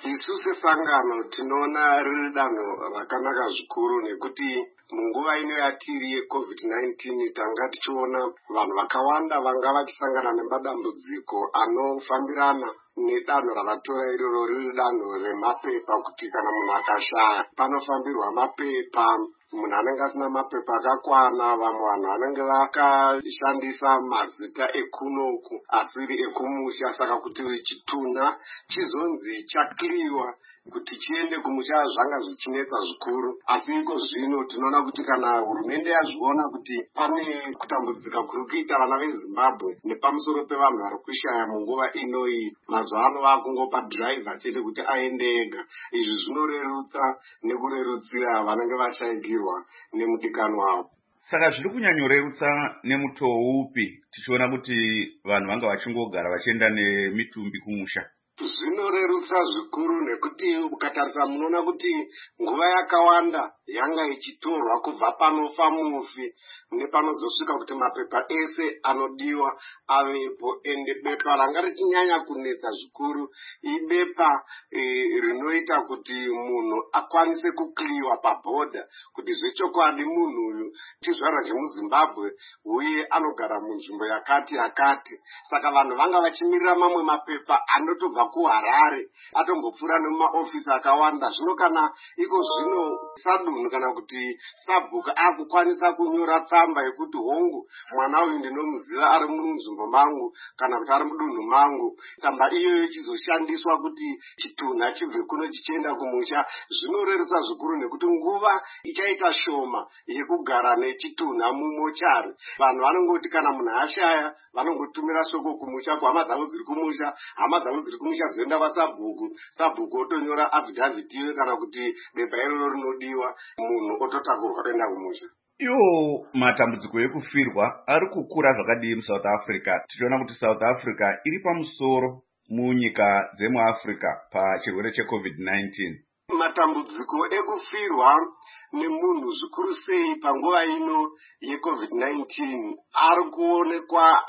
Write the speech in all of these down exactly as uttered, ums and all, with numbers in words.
Isu sesangano tinoona riri danho rakanaka zvikuru nekuti munguva ino yatiri yecovid nineteen tanga tichiona vanhu vakawanda vanga vachisangana nemadambudziko anofambirana nedanho ravatora iroro riri danho remapepa, kuti kana munhu akashaya panofambirwa mapepa. Munhu anenge asina mapepa akakwana, vamwe vanhu vanenge vakashandisa mazita ekunoku asiri ekumusha, saka kuti chitunha chizonzi chakiriwa kuti chiende kumusha zvanga zvichinetsa zvikuru. Asi iko zvino tinoona kuti kana hurumende yazviona kuti pane kutambudzika kuri kuita vana veZimbabwe nepamusoro pevanhu vari kushaya munguva inoyi, mazuva ano vakungopa dhiraivha chete kuti aende ega. Izvi zvinorerutsa nekurerutsira vanenge vashayikirwa nemudikano wavo. Saka zviri kunyanyorerutsa nemutoo upi tichiona kuti vanhu vanga vachingogara vachienda nemitumbi kumusha? Zvinorerutsa zvikuru nekuti ukatarisa munoona kuti nguva yakawanda yanga ichitorwa kubva panofa mufi nepanozosvika kuti mapepa ese anodiwa avepo. Ende bepa ranga richinyanya kunetsa zvikuru ibepa e, rinoita kuti munhu akwanise kukliwa pabhodha kuti zvechokwadi munhu uyu chizvarwa chemuZimbabwe uye anogara munzvimbo yakati yakati. Saka vanhu vanga vachimirira mamwe mapepa anotobva kuHarare atombopfuura nemumaofisi akawanda. Zvino kana iko zvino sadunhu kana kuti sabhuku akukwanisa kunyora tsamba yekuti hongu mwana uyu ndinomuziva ari munzvimbo mangu kana kuti ari mudunhu mangu, tsamba iyoyo chizoshandiswa kuti chitunha chibve kuno chichienda kumusha. Zvinorerutsa zvikuru nekuti nguva ichaita shoma yekugara nechitunha mumochari. Vanhu vanongoti kana munhu ashaya vanongotumira shoko kumusha kuhama dzavo dziri kumusha, hama dzavo dziri kumusha dzoenda kwasabhuku, sabhuku otonyora affidavit iwe kana kuti bepa iroro rinodiwa, munhu ototakurwa kuenda kumusha. Iwo matambudziko ekufirwa ari kukura zvakadii muSouth Africa? Tichiona kuti South Africa iri pamusoro munyika dzemuAfrica pachirwere checovid nineteen. Matambudziko ekufirwa nemunhu zvikuru sei panguva ino yecovid nineteen ari kuonekwa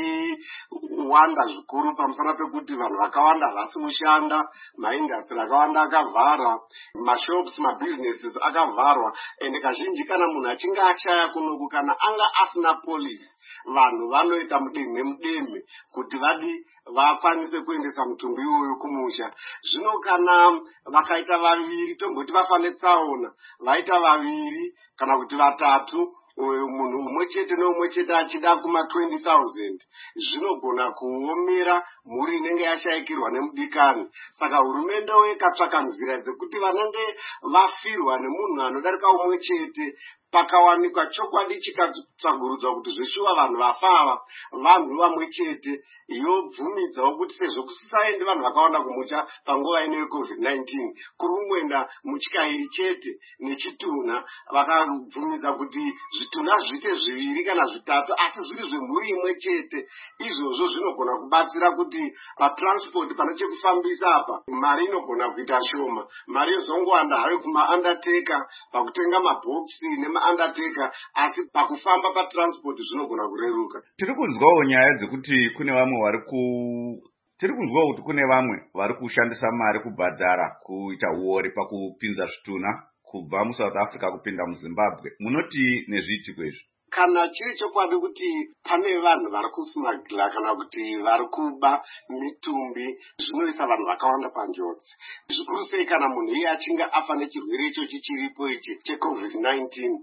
achiwanda zvikuru pamusana pekuti vanhu vakawanda havasi kushanda, maindastri akawanda akavhara, mashops, mabusinesses akavharwa. Ende kazhinji kana munhu achinge ashaya kunoku, kana anga asina polisi, vanhu vanoita mudemhe mudemhe kuti vadi vakwanise kuendesa mutumbi iwoyo kumusha. Zvino kana vakaita vaviri, tomboti vafa netsaona, vaita vaviri kana kuti vatatu, munhu umwe chete neumwe chete achida kuma twenty thousand, zvinogona kuomera mhuri inenge yashayikirwa nemudikani. Saka hurumende ikatsvaka nzira dzekuti vanenge vafirwa nemunhu anodarika umwe chete pakawanikwa chokwadi chikatsagurudzwa kuti zveshuwa vanhu vafava vanhu vamwe chete, yobvumidzawo kuti sezvo kusisaendi vanhu vakawanda kumusha panguva ino yecovid nineteen, kuri kungoenda mutyairi chete nechitunha, vakabvumidza kuti zvitunha zviite zviviri kana zvitatu asi zviri zvemhuri imwe chete. Izvozvo zvinogona kubatsira kuti patransport, pane chekufambisa apa, mari inogona kuita shoma. Mari yozongowanda hayo kumaundertaker pakutenga mabhokisi nema undertaker, asi pakufamba patransport zvinogona kureruka. Tiri kunzwawo nyaya dzekuti kune vamwe vari ku tiri kunzwawo kuti kune vamwe vari kushandisa mari kubhadhara kuita uori pakupinza zvitunha kubva muSouth Africa kupinda muZimbabwe. Munoti nezviitiko izvi? Kana chiri chokwadi kuti pane vanhu vari kusmagla kana kuti vari kuba mitumbi, zvinoisa vanhu vakawanda panjodzi. Zvikuru sei kana munhu iye achinge afa nechirwere icho chichiripo ichi checovid nineteen.